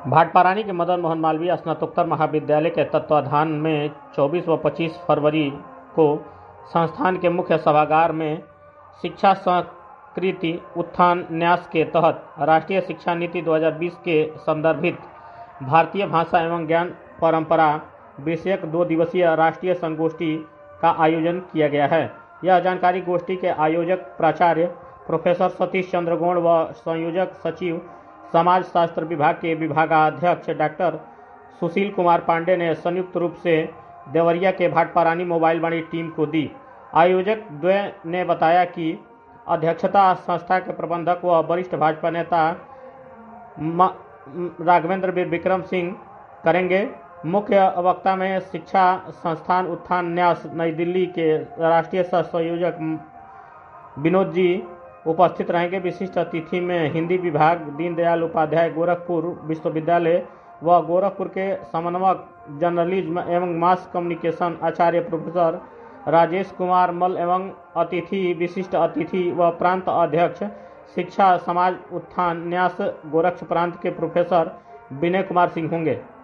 भाटपारानी के मदन मोहन मालवीय स्नातकोत्तर महाविद्यालय के तत्वाधान में 24 व 25 फरवरी को संस्थान के मुख्य सभागार में शिक्षा संस्कृति उत्थान न्यास के तहत राष्ट्रीय शिक्षा नीति 2020 के संदर्भित भारतीय भाषा एवं ज्ञान परंपरा विषयक 2 दिवसीय राष्ट्रीय संगोष्ठी का आयोजन किया गया है। यह जानकारी गोष्ठी के आयोजक प्राचार्य प्रोफेसर सतीश चंद्र गौड़ व संयोजक सचिव समाज शास्त्र विभाग के विभागाध्यक्ष डॉक्टर सुशील कुमार पांडे ने संयुक्त रूप से देवरिया के भाटपारानी मोबाइल वाणी टीम को दी। आयोजक द्वय ने बताया कि अध्यक्षता संस्था के प्रबंधक व वरिष्ठ भाजपा नेता राघवेंद्र विक्रम सिंह करेंगे। मुख्य वक्ता में शिक्षा संस्थान उत्थान न्यास नई दिल्ली के राष्ट्रीय सह संयोजक विनोद जी उपस्थित रहेंगे। विशिष्ट अतिथि में हिंदी विभाग दीनदयाल उपाध्याय गोरखपुर विश्वविद्यालय व गोरखपुर के समन्वयक जर्नलिज्म एवं मास कम्युनिकेशन आचार्य प्रोफेसर राजेश कुमार मल एवं अतिथि विशिष्ट अतिथि व प्रांत अध्यक्ष शिक्षा समाज उत्थान न्यास गोरक्ष प्रांत के प्रोफेसर विनय कुमार सिंह होंगे।